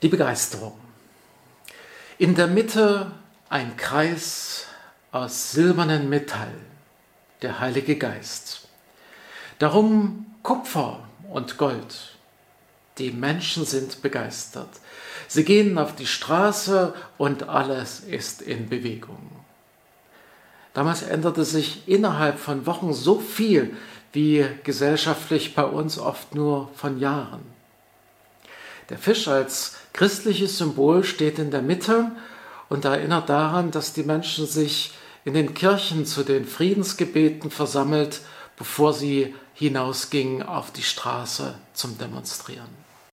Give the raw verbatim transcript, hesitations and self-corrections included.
Die Begeisterung. In der Mitte ein Kreis aus silbernem Metall, der Heilige Geist. Darum Kupfer und Gold. Die Menschen sind begeistert. Sie gehen auf die Straße und alles ist in Bewegung. Damals änderte sich innerhalb von Wochen so viel, wie gesellschaftlich bei uns oft nur von Jahren. Der Fisch als christliches Symbol steht in der Mitte und erinnert daran, dass die Menschen sich in den Kirchen zu den Friedensgebeten versammelt, bevor sie hinausgingen auf die Straße zum Demonstrieren.